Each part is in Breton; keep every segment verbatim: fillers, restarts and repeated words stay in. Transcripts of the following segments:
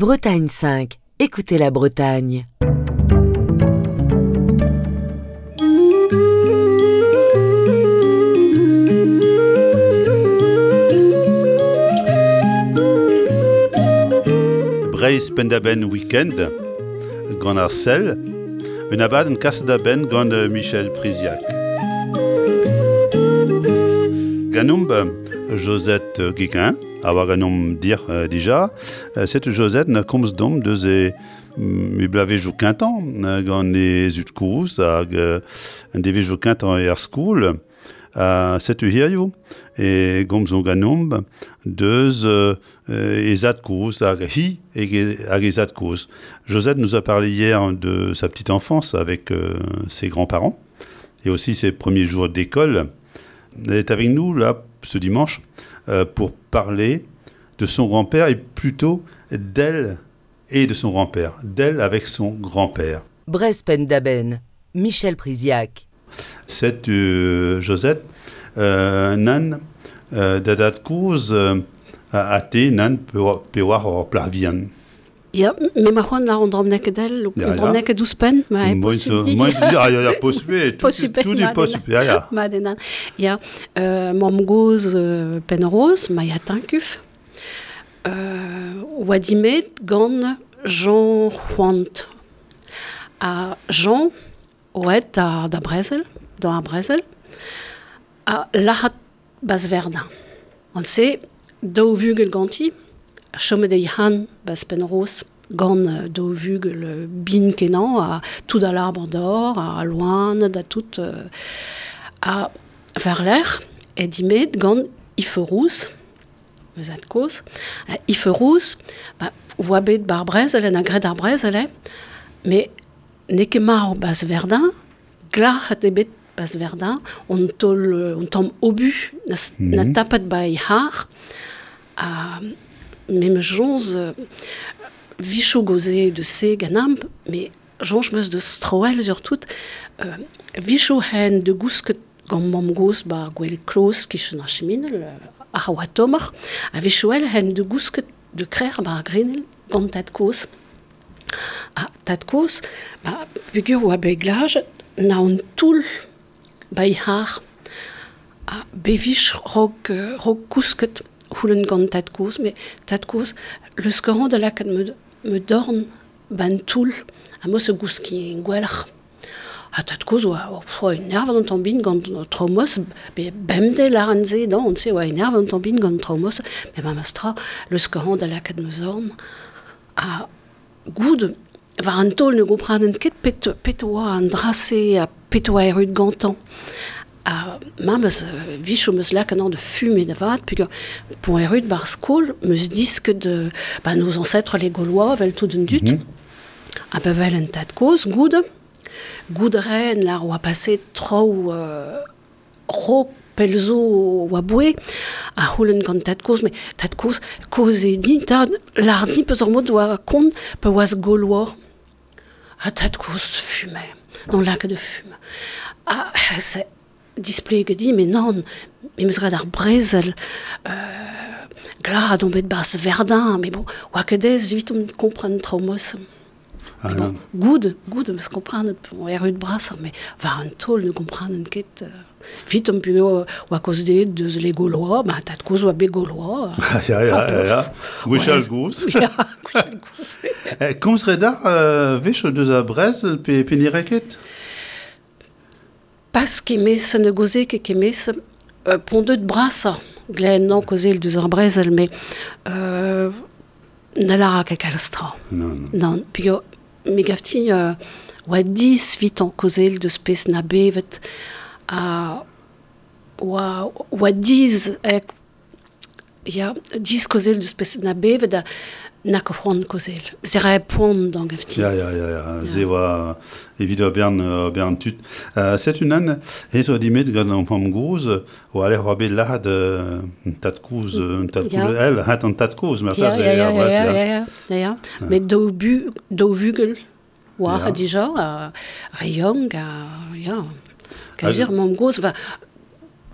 Bretagne cinq. Écoutez la Bretagne. Breis pendaben weekend, gant ar sel, un abad en kas da ben gant euh, Michel Priziac. Ganomb Josette Guéquin, a war ganomb dir euh, dija, euh, cette Josette na komz dom deus e mi blavejou kintan euh, gant e zut kouz hag euh, un devejou kintan e ar skoul, Uh, setu hirioù, e gomzo ganomb, deus euh, e zad kouz, hag hi hag e zad kouz. Josette nous a parlé hier de sa petite enfance avec euh, ses grands-parents, et aussi ses premiers jours d'école. Elle est avec nous, là, ce dimanche, euh, pour parler de son grand-père, et plutôt d'elle et de son grand-père, d'elle avec son grand-père. Breis pendaben, Michel Priziac. Cette euh, Josette, euh, nan euh, dadat kouz euh, a te nan pe war or plavian. Ja, me ma c'hoant la an dramnek edel, Ja, an dramnek e douspen, ma e Moi, posub di. moi, je dis, ah, il y a possible, tout, Possible, tout est ma possible, ah, ja. Ma denan. Ja, euh, mam goz euh, penroz, ma ya tankuf. Euh, Wadimet gant Jean Huant. A Jean, oet a da Brezel, dans a Brezel, a lahat bas verda. On sait, do vugel ganti, chome de han bas penroz, gant euh, do vugel euh, bin kenan, a tout da l'arbre d'or, a loin, da tout, euh, a vers l'air, et dimet gant iferouz, meus ad koz, a iferouz, ba, oabet bar Brezel, en a gred ar Brezel, mais ne ket mar bas verdun, glar hat ebet bas verdun, on tol, on tom obu, na, Mhm. na tapat bai har, a mem jonz euh, vichou goze de se ganam, mais jonz meus de stroel sur tout, euh, vichou hen de gousket gant mam goz ba gwell kloz kichen ar cheminel, a hawa tomar, a vichou el hen de gousket de krer ba grenel gant tad koz. A tad koz, ba, pugur oa beglaj, na on toul bai har, a bevich rog, euh, rog kousket houlen gant tad koz, mais tad koz, le skoran de la kad me, me dorn ban toul, a mo se gouski gwelch. A tad koz oa, oa enerv an tambin gant traumos, be bemde laran ze dan, on se oa enerv an tambin gant traumos, mais ma mastra, le skoran de la kad me zorn, a goud, war an tol ne gompranen ket pet, pet oa an drase a pet oa erud gantan. A ma meus euh, vichou meus lakanan de fume da vat, pugur pour erud bar skol, meus disk de bah, nos ancêtres les Gaulois, vel tout d'un dut. Mhm. A pa vel en tad koz, goud, goud ren la oa pase trao euh, ro pelzo oa boe, a houlen gant tad koz, mais tad koz, koz e di, tad, lardi peus ur mod oa kont pe oaz Gaulois. A tad koz fume, dans lac de fume. Ah, c'est display que dit, mais non, mais meus red ar Brezel, euh, glar a dombet bas verdun, mais bon, oa kedez, vit om kompren traumos. Ah, Mais bon, non. goud, goud, meus komprenet, on erud bras, mais var an tol ne komprenen ket, euh, vit om pu oa koz de deus les Gaulois, bah, tad koz oa be Gaulois. Ah, ja, ja, ja, ja. Gwechal gouz. Ja, kouchal koz. Eh, komz redar euh, vech deus a Brezel pe penireket? Pas kemez ne goze ket kemez euh, pondeut brasa, glen non kozel deus ar Brezel, mais euh, na lara ket kalstra. Non, non. Non, pigo, me gavti euh, oa dis vit an kozel deus pez na bevet, a oa, oa diz ek, ya, diz kozel deus pez na bevet a na ko c'hoant kozel. Zera e poan dan gavti. Ja, ja, ja, ja. Ze oa evit oa bern, oa bern tut. Uh, set un an, ez oa dimet gant an pam gouz, oa aler oa bet lahad uh, un tad kouz, un tad Ja. kouz, el, hat an tad kouz, ma Ja, plaz ja, e ja, ar ja, Brezel, ja, ja. ja, ja, ja. Mais do bu, do vugel, oa, Ja. a dija, a reyong, a, ja. Ah, Kazir, je- mam goz, va,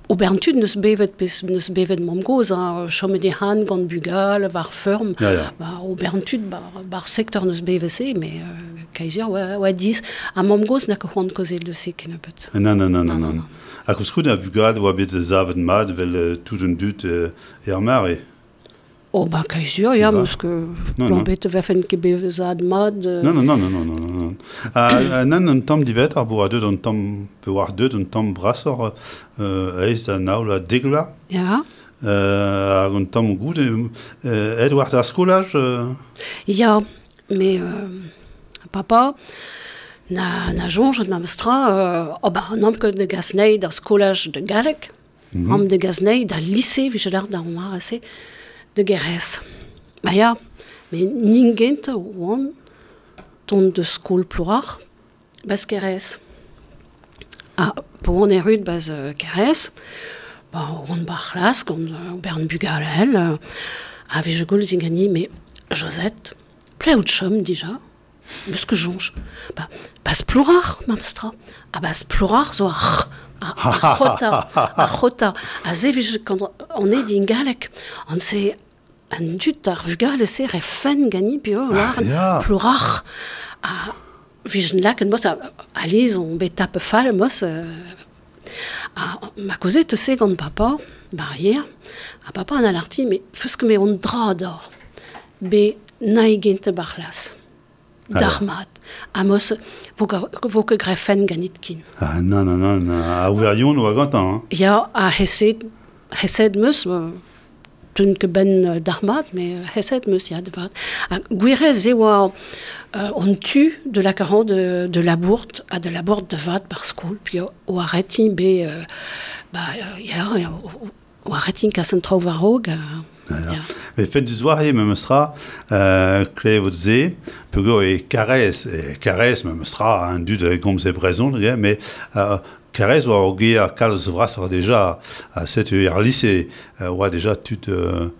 Au Berntud neus bevet pes neus bevet mam goz, hein, chome de han gant bugal, var ferm, Ja, ja. bah, au Berntud, bar, bar secteur neus bevet se, mais euh, kaizir, oa, oa diz, a mam goz na ko c'hoant kozel de se ken apet. Non, non, non, non, Non, non. non. A kouskou na vugad oa bet zavet mad vel euh, tout un dut euh, er mare. Oh, bah, kaizir, ya, Ja. meus que Non, non. l'embet vefen ke bevezad mad. euh, Non, non, non, non, non, non, non, non. A, a nan un tamm divet ar bo a deud an tamm, pe war deud an tamm brasor euh, eiz a naoul a degla. Ya. Euh, hag an tamm gout, euh, ed war ar skolaj euh, Ya, mais euh, papa, na, na jonge na mestra, euh, oh bah, an amke de gaznei da skolaj de Galek, mm-hmm. am de gaznei da lycée, vi l'art da omar ase, de Gerès. Bah ya, mais ningent oan ton de skol plourar, bas Gerès. Ah, po an erud bas euh, Gerès, bah, oan bar las, gant euh, bern bugal el, euh, a vi je gol zingani, mais Josette, pleout chom déjà, meus que jonge. Bah, bas plourar, mamstra. Ah, bas plourar zo ar, a, a chota, a chota. A ze vi quand on est din Galek, on se an dut ar vugal se re fen gani pio war ya. plourar. A vi jen laken mos a, a liz on bet tape fal mos euh, a ma kozet se gant papa, barrière, a papa an alarti, mais feus que me on dra d'or. Be naigent barlas. Ah, Darmat. Amos, vo que grefen ganit kin. Ah, non, non, non, non. A ouverion oa gantan, hein. Ya, a hesed, hesed meus, euh, tun que ben euh, darmat, mais euh, hesed meus ya de vat. A gwirez e oa, euh, on tue de la caron de, de la bourte, à de la bourte de vat par skol, puis o arreti be, euh, bah, ya, ya, o arreti kasen trau varog, Ja, ja. Mais fet du zoare me mestra euh, klevet ze, pego e karez, e karez me mestra un dud gomz e brezon, mais euh, karez oa o ge a kalz vras ar deja a set ur lycée, euh, oa deja tut euh,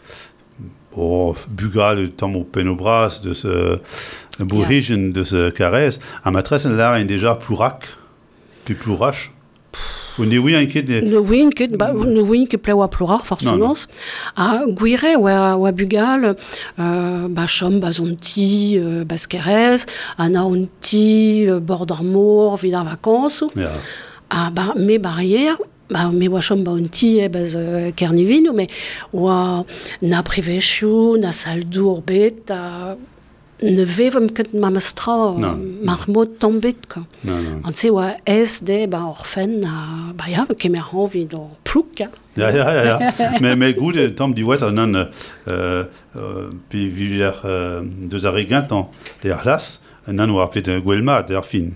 o bugal tamm o pen o bras de ce bourrigen de ce karez, a matres en lar en deja plourak, pi plourach. Ou ne oui inquiet de... Ne win ket, ba, ne win ket pleu a plourar, forcément. A gwire, oa, oa bugal, euh, ba chom, ba zon ti, euh, baskerez, ana on ti, euh, bord d'armour, vid ar vacances. Ja. A ba, me barrière, ba, me oa chom ba on ti, e baz euh, kernivin, mais oa na privechou, na saldour bet, a... Ne vevem ket ma mestra mar mod tambet, quoi. Non, non. An se oa ez de ba orfen a... Ba ya, kemer anvi do plouk, ya. Ja, ja, ja, ja. mais, mais gout, tamm diwet an an euh, euh, pi vijer euh, deus ar regintan de ar las, an an war pet gwelmat de ar fin.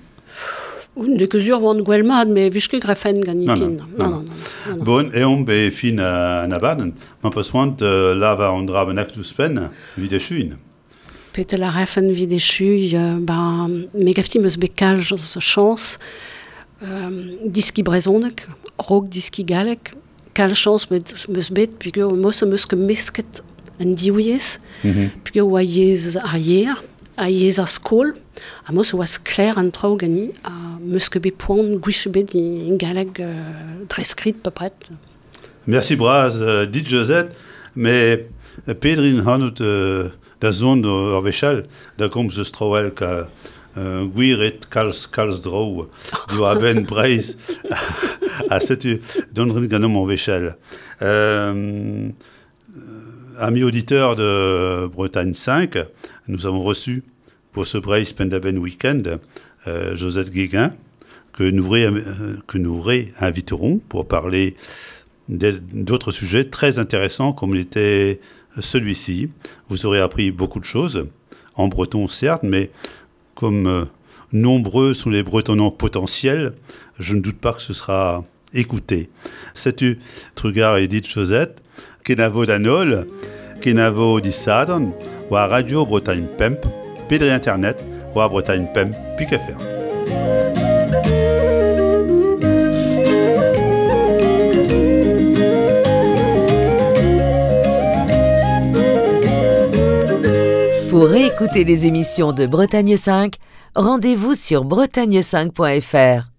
De kezur oan gwelmad, me vichke grefen ganikin. Non, non, non, non. Bon, e on be fin a nabaden, ma pas oant euh, la va an dra ben ak douz pen, vide chuin. Pet la refen videchu, euh, ba, me gafti meus bekal zo chans, euh, diski brezonek, rog diski galek, kal chans meus bet, puisque mos meus ke mesket an diouiez, Mhm. puisque oa yez ar yer, a yez ar skol, a mos oaz kler an trao gani, a meus ke be poan gwich bet in galek euh, dreskrit peu pret. Merci braz, euh, dit Josette, mais euh, Pedrin hanout euh, da zon ur vechal, da komz eus troel ka euh, gwiret kalz, kalz drou, du a ben breiz, a setu donren ganom ur vechal. Euh, amis auditeurs de Bretagne cinq, nous avons reçu pour ce Breiz Pendaben Weekend euh, Josette Guéguin, que nous, ré, euh, que nous réinviterons pour parler d'autres sujets très intéressants comme l'était celui-ci. Vous aurez appris beaucoup de choses, en breton certes, mais comme euh, nombreux sont les bretonnants potentiels, je ne doute pas que ce sera écouté. Sais-tu, Trugar et dit Josette, Kenavo d'Anol, Kenavo d'Issadon, ou à Radio Bretagne Pemp, Pédri Internet, ou à Bretagne Pemp, puis que faire. Pour réécouter les émissions de Bretagne cinq, rendez-vous sur bretagne cinq point f r.